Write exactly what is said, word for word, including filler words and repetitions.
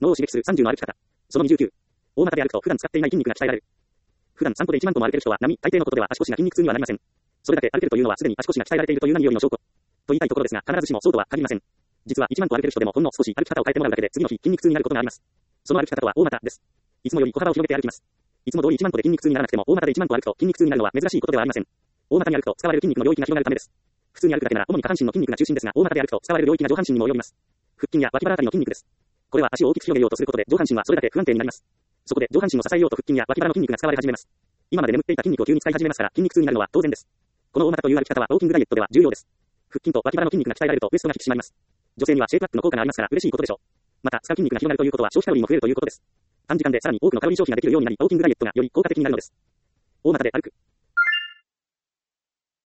脳を刺激するさんじゅうの歩き方。そのにじゅうきゅう。大股で歩くと普段使っていない筋肉が鍛えられる。普段散歩でいちまん歩も歩ける人は並大抵のことでは足腰が筋肉痛にはなりません。それだけ歩けるというのはすでに足腰が鍛えられているという何よりの証拠。と言いたいところですが、必ずしもそうとは限りません。実はいちまん歩歩ける人でもほんの少し歩き方を変えてもらうだけで次の日筋肉痛になることがあります。その歩き方とは大股です。いつもより小幅を広げて歩きます。いつも通りいちまん歩で筋肉痛にならなくても大股でいちまん歩歩くと筋肉痛になるのは珍しいことではありません。大股に歩くと使われる筋肉の領域が広がるためです。普通に歩くだけなら主に下半身の筋肉が中心ですが、大股で歩くと使われる領域が上半身にも及びます。腹筋や脇腹あたりの筋肉です。これは足を大きく広げようとすることで上半身はそれだけ不安定になります。そこで上半身を支えようと腹筋や脇腹の筋肉が使われ始めます。今まで眠っていた筋肉を急に使い始めますから筋肉痛になるのは当然です。この大股という歩き方はウォーキングダイエットでは重要です。腹筋と脇腹の筋肉が鍛えられるとウエストが引き締まります。女性にはシェイプアップの効果がありますから嬉しいことでしょう。また使う筋肉が広がるということは消費カロリーも増えるということです。短時間でさらに多くのカロリー消費ができるようになりウォーキングダイエットがより効果的になるのです。大股で歩く。